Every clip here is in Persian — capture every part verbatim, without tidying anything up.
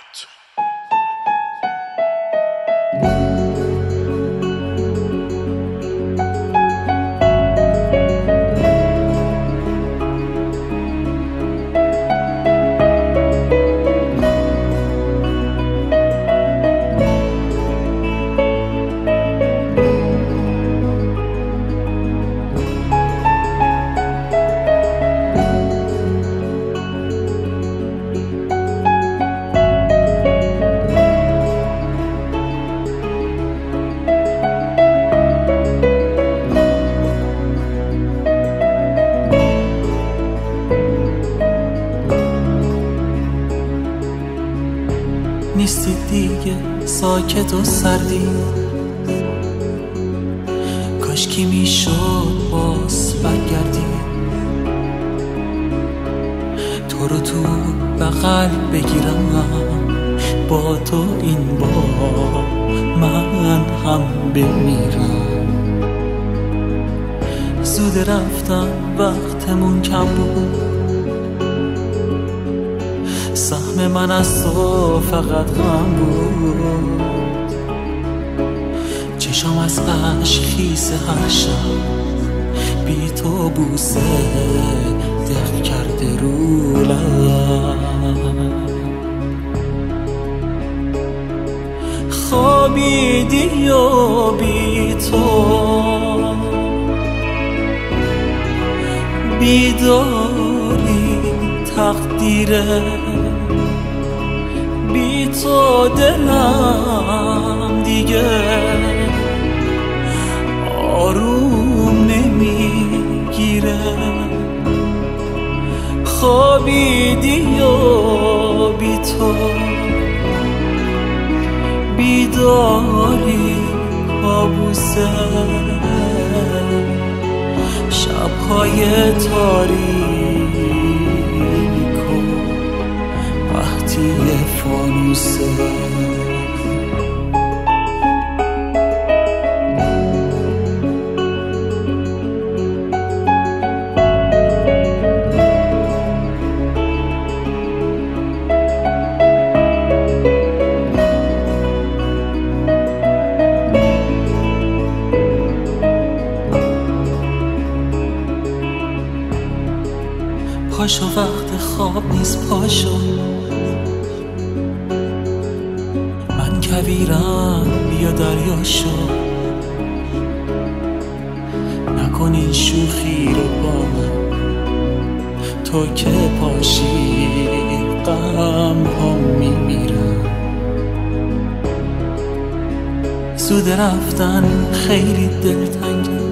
نیستی دیگه ساکت و سردی، کاش کی میشد باز برگردی، تو رو تو بغل بگیرم، با تو این بار من هم بمیرم. زود رفتم وقتمون کم بود، سهم من از تو فقط غم بود. چشم از عشق خیس هر شب، بی تو بوسه دق کرده رو لب. خوابیدی و بی تو بیداری تقدیره، بی تو دلم دیگه آروم نمیگیره. خوابیدی و بی تو بیداری کابوسه، شبهای تاریک و قحطی فانوسه. پاشو وقت خواب نیست، پاشو من کویرم، بیا دریا شو. نکن این شوخی رو با من، تو که پاشی غم ها میمیرم. زود رفتن خیلی دلتنگه،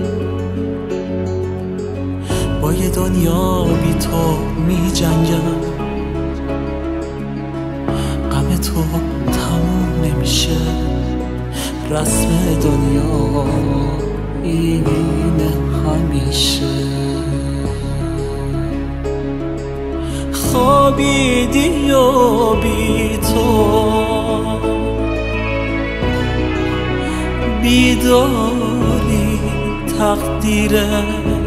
با یه دنیا بی تو می جنگم. غم تو تموم نمیشه، رسم دنیا اینه همیشه. خوابیدی و بی تو بیداری تقدیره،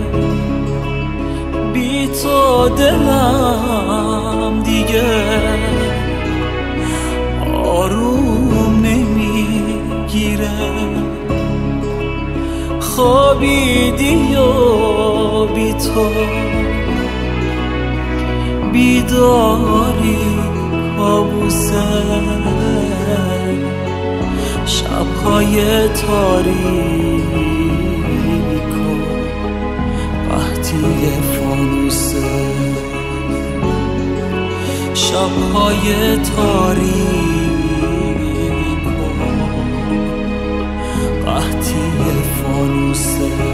بی تو دلم دیگه آروم نمیگیره. خوابیدی و بی تو بیداری کابوسه، شبهای تاریک و قحطی فانوسه. شبهای تاریک و قحطی فانوسه.